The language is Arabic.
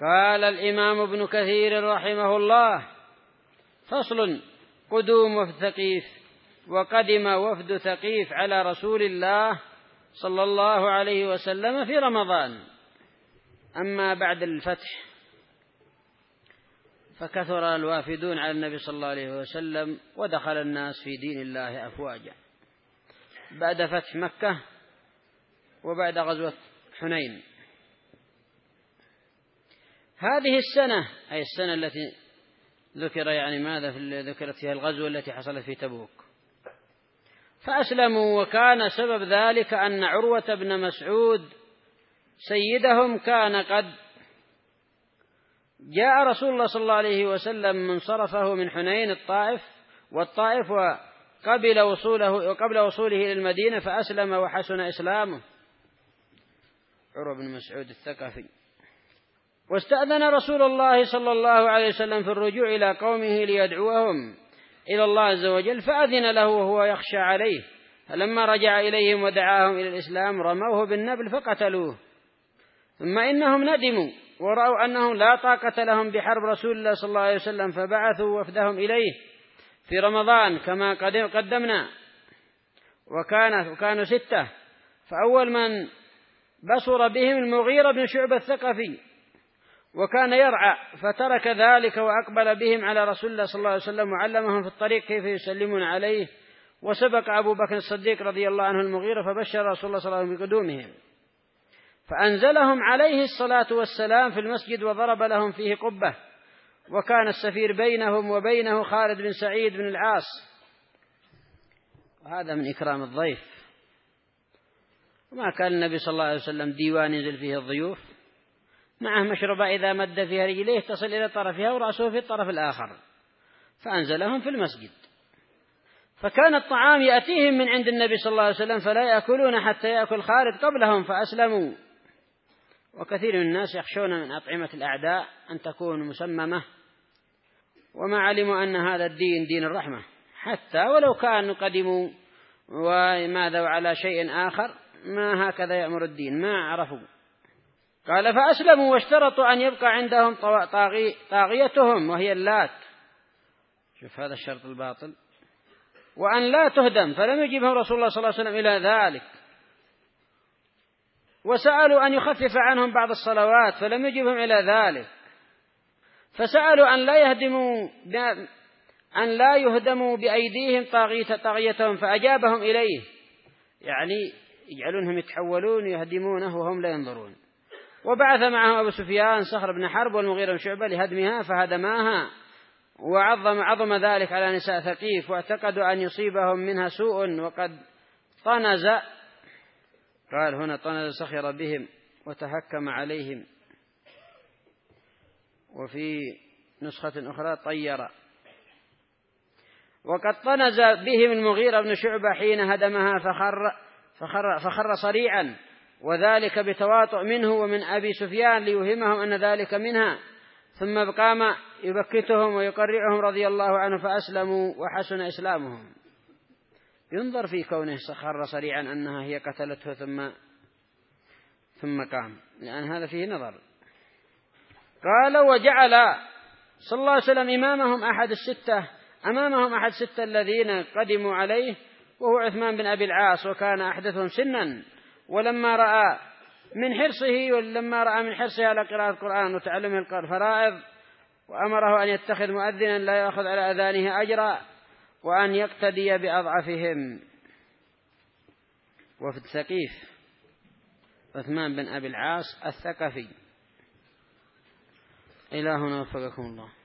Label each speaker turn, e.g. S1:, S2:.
S1: قال الإمام ابن كثير رحمه الله: فصل: قدوم وفد ثقيف. وقدم وفد ثقيف على رسول الله صلى الله عليه وسلم في رمضان. أما بعد الفتح فكثر الوافدون على النبي صلى الله عليه وسلم، ودخل الناس في دين الله أفواجا بعد فتح مكة وبعد غزوة حنين. هذه السنة أي السنة التي ذكر ماذا ذكرت فيها الغزوة التي حصلت في تبوك، فأسلموا. وكان سبب ذلك أن عروة بن مسعود سيدهم كان قد جاء رسول الله صلى الله عليه وسلم منصرفه من حنين والطائف وقبل وصوله إلى المدينة، فأسلم وحسن إسلامه عروة بن مسعود الثقفي. واستأذن رسول الله صلى الله عليه وسلم في الرجوع إلى قومه ليدعوهم إلى الله عز وجل، فأذن له وهو يخشى عليه. فلما رجع إليهم ودعاهم إلى الإسلام رموه بالنبل فقتلوه. ثم إنهم ندموا ورأوا أنهم لا طاقة لهم بحرب رسول الله صلى الله عليه وسلم، فبعثوا وفدهم إليه في رمضان كما قدمنا، وكانوا 6. فأول من بصر بهم المغيرة بن شعبة الثقفي، وكان يرعى، فترك ذلك وأقبل بهم على رسول الله صلى الله عليه وسلم وعلمهم في الطريق كيف يسلمون عليه. وسبق أبو بكر الصديق رضي الله عنه المغيرة، فبشر رسول الله صلى الله عليه وسلم بقدومهم، فأنزلهم عليه الصلاة والسلام في المسجد وضرب لهم فيه قبة. وكان السفير بينهم وبينه خالد بن سعيد بن العاص، وهذا من إكرام الضيف. وما كان النبي صلى الله عليه وسلم ديوان ينزل فيه الضيوف، معه مشربة إذا مد فيها رجليه تصل إلى طرفها ورأسه في الطرف الآخر، فأنزلهم في المسجد. فكان الطعام يأتيهم من عند النبي صلى الله عليه وسلم، فلا يأكلون حتى يأكل خالد قبلهم، فأسلموا. وكثير من الناس يخشون من أطعمة الأعداء أن تكون مسممة، وما علموا أن هذا الدين دين الرحمة، حتى ولو كانوا قدموا وعلى شيء آخر، ما هكذا يأمر الدين، ما عرفوا. قال: فأسلموا واشترطوا أن يبقى عندهم طاغيتهم وهي اللات. شوف هذا الشرط الباطل. وأن لا تهدم، فلم يجبهم رسول الله صلى الله عليه وسلم إلى ذلك. وسألوا أن يخفف عنهم بعض الصلوات، فلم يجبهم إلى ذلك. فسألوا أن لا يهدموا بأيديهم طاغيتهم، فأجابهم إليه، يعني يجعلونهم يتحولون يهدمونه وهم لا ينظرون. وبعث معهم أبو سفيان صخر بن حرب والمغيرة بن شعبة لهدمها، فهدماها. وعظم ذلك على نساء ثقيف، واعتقدوا أن يصيبهم منها سوء. وقد طنز، قال هنا طنز، سخر بهم وتهكم عليهم. وفي نسخة أخرى طير. وقد طنز بهم المغيرة بن شعبة حين هدمها، فخر صريعا، وذلك بتواطؤ منه ومن أبي سفيان ليوهمهم أن ذلك منها. ثم قام يبكتهم ويقرعهم رضي الله عنه، فأسلموا وحسن إسلامهم. ينظر في كونه خر صريعا أنها هي قتلته ثم قام، لأن هذا فيه نظر. قال: وجعل صلى الله عليه وسلم أمامهم أحد 6 الذين قدموا عليه، وهو عثمان بن أبي العاص، وكان أحدثهم سنا. ولما رأى من حرصه على قراءة القرآن وتعلمه الفرائض، وأمره أن يتخذ مؤذنا لا يأخذ على أذانه أجرا، وأن يقتدي بأضعفهم. وفد ثقيف عثمان بن أبي العاص الثقفي. إلهنا وفقكم الله.